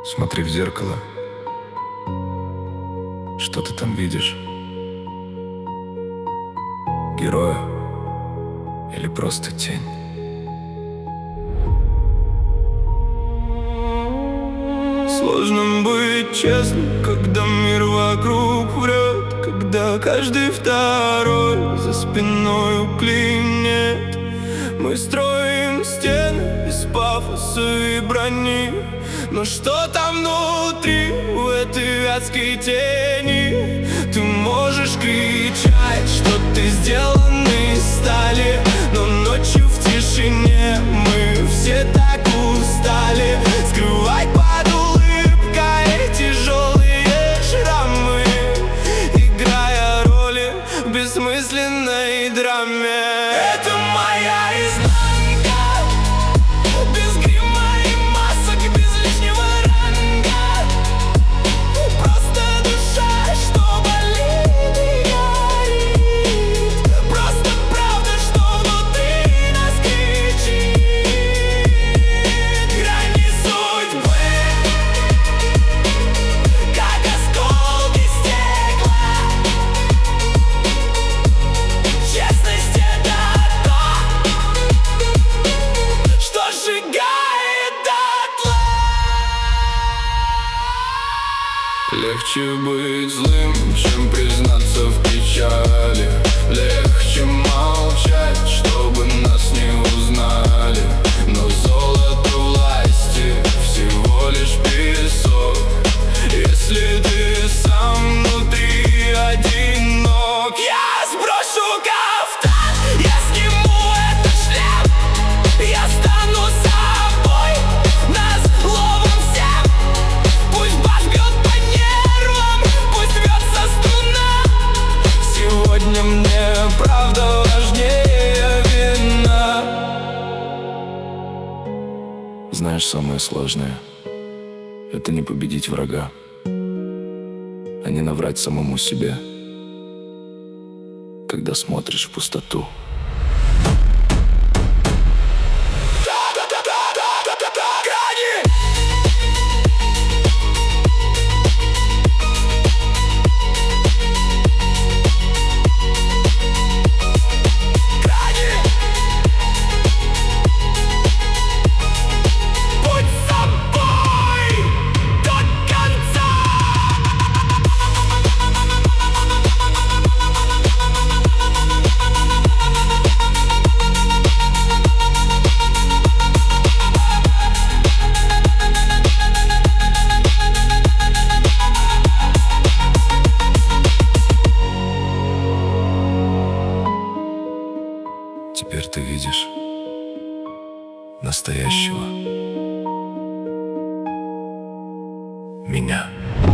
Смотри в зеркало. Что ты там видишь? Героя или просто тень? Сложно быть честным, когда мир вокруг врет, когда каждый второй за спиной клинит. Мы строим стены из пафоса и брони, но что там внутри, в этой вятской тени? Ты можешь кричать, что ты сделан из стали, но ночью в тишине мы все так устали скрывать под улыбкой тяжелые шрамы, играя роли в бессмысленной драме. Это моя изнанка, без грима и масок, без лишнего ранга. Просто душа, что болит и горит, просто правда, что внутри нас кричит. Грани судьбы, как осколки стекла. Честность — это то, что сжигает дотла. Легче быть злым, чем признаться в печали. Легче молчать, чтобы нас не узнали. Но золото власти всего лишь песок, если ты сам внутри одинок. Я сброшу кафтан, я сниму этот шлем, я стану собой, назло вам всем. Пусть бас бьет по нервам, пусть рвется струна. Сегодня мне правда важнее вина. Знаешь, самое сложное — это не победить врага, а не наврать самому себе, когда смотришь в пустоту. Будь собой до конца. Теперь ты видишь настоящего меня.